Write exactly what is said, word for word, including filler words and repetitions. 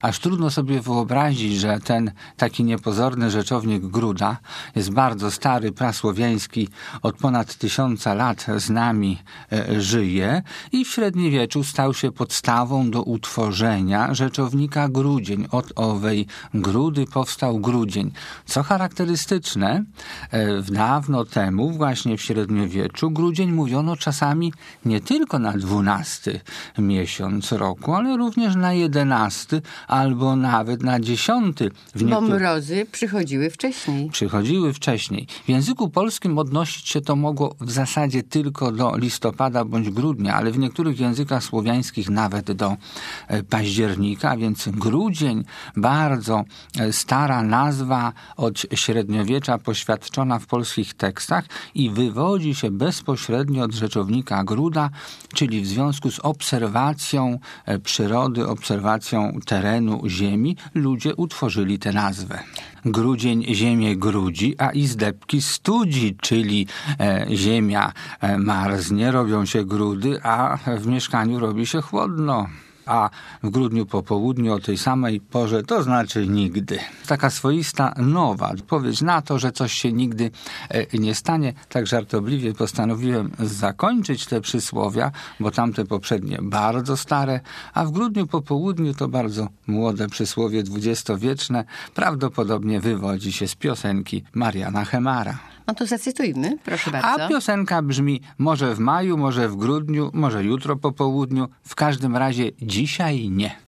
Aż trudno sobie wyobrazić, że ten taki niepozorny rzeczownik Gruda jest bardzo stary, prasłowiański, od ponad tysiąca lat z nami e, żyje i w średniowieczu stał się podstawą do utworzenia rzeczownika Grudzień. Od owej Grudy powstał Grudzień. Co charakterystyczne, e, dawno temu, właśnie w średniowieczu, Grudzień mówiono czasami nie tylko na dwunasty miesiąc roku, ale również na jedenasty albo nawet na dziesiąty. W Bo mrozy przychodziły wcześniej. Przychodziły wcześniej. W języku polskim odnosić się to mogło w zasadzie tylko do listopada bądź grudnia, ale w niektórych językach słowiańskich nawet do października, więc grudzień, bardzo stara nazwa od średniowiecza poświadczona w polskich tekstach i wywodzi się bezpośrednio od rzeczownika Gruda, czyli w związku z obserwacją przyrody, obserwacją terenu ziemi, ludzie utworzyli tę nazwę. Grudzień ziemię grudzi, a izdebki studzi, czyli e, ziemia e, marznie, robią się grudy, a w mieszkaniu robi się chłodno. A w grudniu po południu o tej samej porze to znaczy nigdy. Taka swoista nowa odpowiedź na to, że coś się nigdy nie stanie. Tak żartobliwie postanowiłem zakończyć te przysłowia, bo tamte poprzednie bardzo stare, a w grudniu po południu to bardzo młode przysłowie dwudziestowieczne. Prawdopodobnie wywodzi się z piosenki Mariana Hemara. No to zacytujmy, proszę bardzo. A piosenka brzmi może w maju, może w grudniu, może jutro po południu, w każdym razie dzisiaj nie.